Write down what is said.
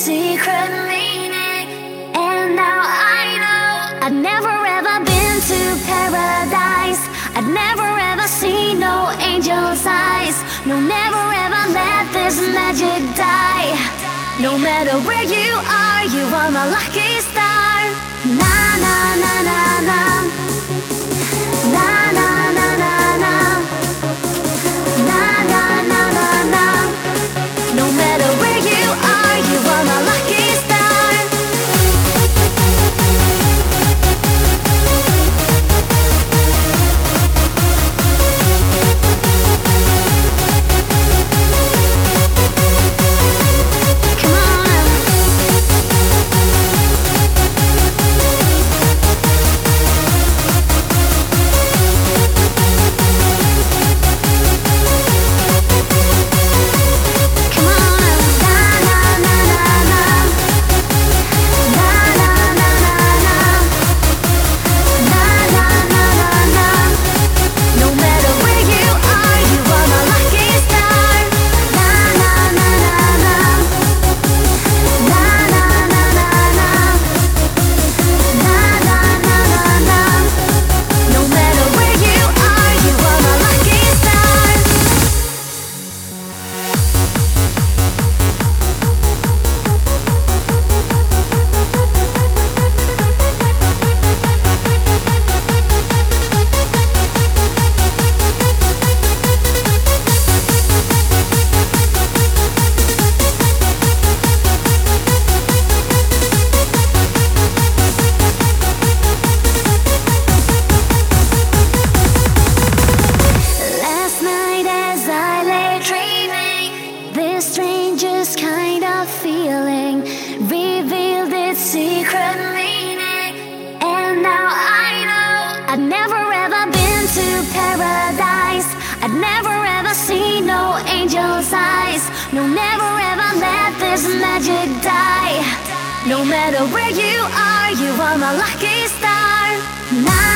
secret meaning. And now I know I'd never ever been to paradise. I'd never ever seen no angel's eyes. No, never ever let this magic die. No matter where you are my lucky star. Na na na na na. Na na na na na. Na na na na na. No matter where you are my lucky star. Come on. Strangest kind of feeling revealed its secret meaning. And now I know I'd never ever been to paradise. I'd never ever seen no angel's eyes. No, never ever let this magic die. No matter where you are my lucky star. Now